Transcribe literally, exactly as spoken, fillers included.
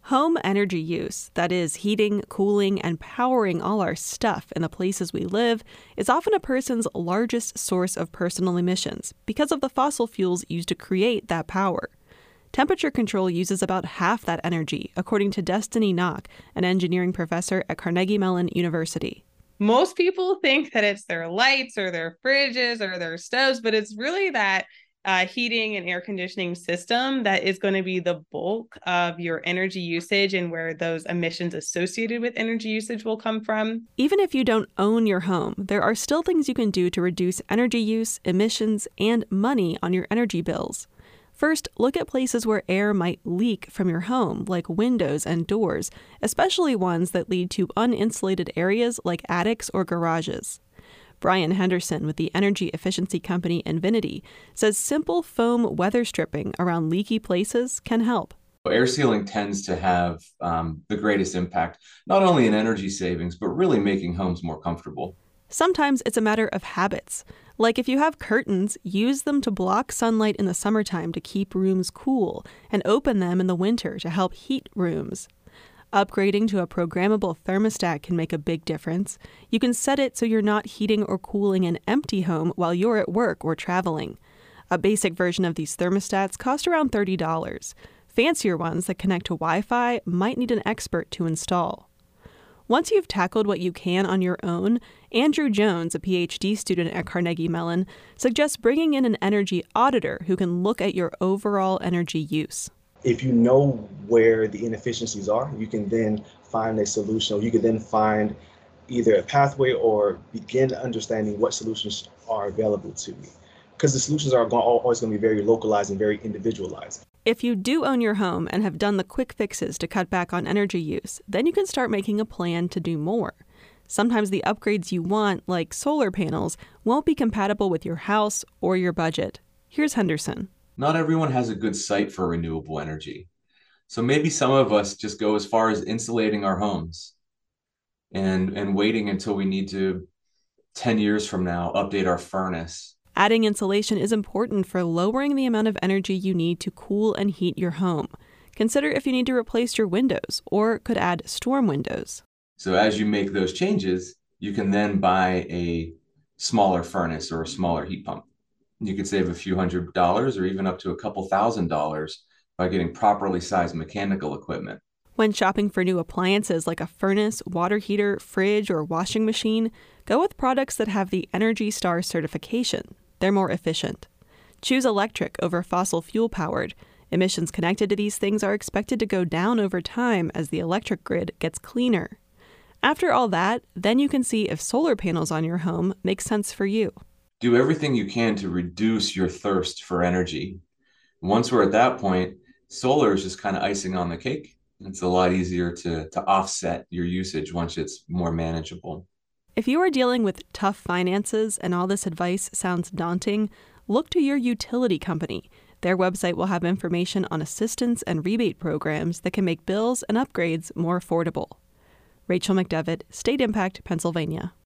Home energy use, that is, heating, cooling, and powering all our stuff in the places we live, is often a person's largest source of personal emissions because of the fossil fuels used to create that power. Temperature control uses about half that energy, according to Destiny Knock, an engineering professor at Carnegie Mellon University. Most people think that it's their lights or their fridges or their stoves, but it's really that uh, heating and air conditioning system that is going to be the bulk of your energy usage and where those emissions associated with energy usage will come from. Even if you don't own your home, there are still things you can do to reduce energy use, emissions, and money on your energy bills. First, look at places where air might leak from your home, like windows and doors, especially ones that lead to uninsulated areas like attics or garages. Brian Henderson with the energy efficiency company Invinity says simple foam weather stripping around leaky places can help. Air sealing tends to have um, the greatest impact, not only in energy savings, but really making homes more comfortable. Sometimes it's a matter of habits. Like if you have curtains, use them to block sunlight in the summertime to keep rooms cool, and open them in the winter to help heat rooms. Upgrading to a programmable thermostat can make a big difference. You can set it so you're not heating or cooling an empty home while you're at work or traveling. A basic version of these thermostats cost around thirty dollars. Fancier ones that connect to Wi-Fi might need an expert to install. Once you've tackled what you can on your own, Andrew Jones, a P H D student at Carnegie Mellon, suggests bringing in an energy auditor who can look at your overall energy use. If you know where the inefficiencies are, you can then find a solution, or you can then find either a pathway or begin understanding what solutions are available to you. Because the solutions are always going to be very localized and very individualized. If you do own your home and have done the quick fixes to cut back on energy use, then you can start making a plan to do more. Sometimes the upgrades you want, like solar panels, won't be compatible with your house or your budget. Here's Henderson. Not everyone has a good site for renewable energy. So maybe some of us just go as far as insulating our homes and, and waiting until we need to, ten years from now, update our furnace. Adding insulation is important for lowering the amount of energy you need to cool and heat your home. Consider if you need to replace your windows or could add storm windows. So as you make those changes, you can then buy a smaller furnace or a smaller heat pump. You could save a few hundred dollars or even up to a couple thousand dollars by getting properly sized mechanical equipment. When shopping for new appliances like a furnace, water heater, fridge, or washing machine, go with products that have the Energy Star certification. They're more efficient. Choose electric over fossil fuel powered. Emissions connected to these things are expected to go down over time as the electric grid gets cleaner. After all that, then you can see if solar panels on your home make sense for you. Do everything you can to reduce your thirst for energy. Once we're at that point, solar is just kind of icing on the cake. It's a lot easier to, to offset your usage once it's more manageable. If you are dealing with tough finances and all this advice sounds daunting, look to your utility company. Their website will have information on assistance and rebate programs that can make bills and upgrades more affordable. Rachel McDevitt, State Impact, Pennsylvania.